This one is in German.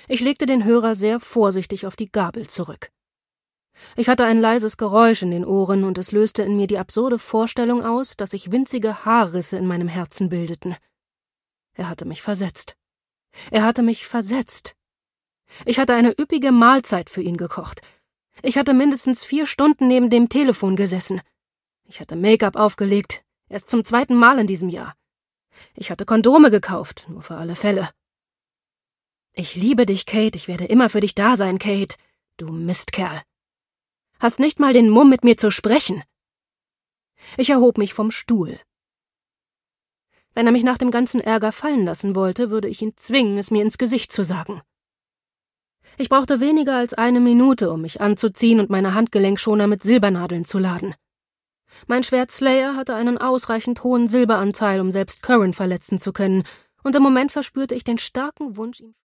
Ich legte den Hörer sehr vorsichtig auf die Gabel zurück. Ich hatte ein leises Geräusch in den Ohren, und es löste in mir die absurde Vorstellung aus, dass sich winzige Haarrisse in meinem Herzen bildeten. Er hatte mich versetzt. Er hatte mich versetzt. Ich hatte eine üppige Mahlzeit für ihn gekocht. Ich hatte mindestens 4 Stunden neben dem Telefon gesessen. Ich hatte Make-up aufgelegt, erst zum 2. Mal in diesem Jahr. Ich hatte Kondome gekauft, nur für alle Fälle. »Ich liebe dich, Kate, ich werde immer für dich da sein, Kate, du Mistkerl. Hast nicht mal den Mumm, mit mir zu sprechen.« Ich erhob mich vom Stuhl. Wenn er mich nach dem ganzen Ärger fallen lassen wollte, würde ich ihn zwingen, es mir ins Gesicht zu sagen. Ich brauchte weniger als 1 Minute, um mich anzuziehen und meine Handgelenkschoner mit Silbernadeln zu laden. Mein Schwert Slayer hatte einen ausreichend hohen Silberanteil, um selbst Curran verletzen zu können, und im Moment verspürte ich den starken Wunsch, ihm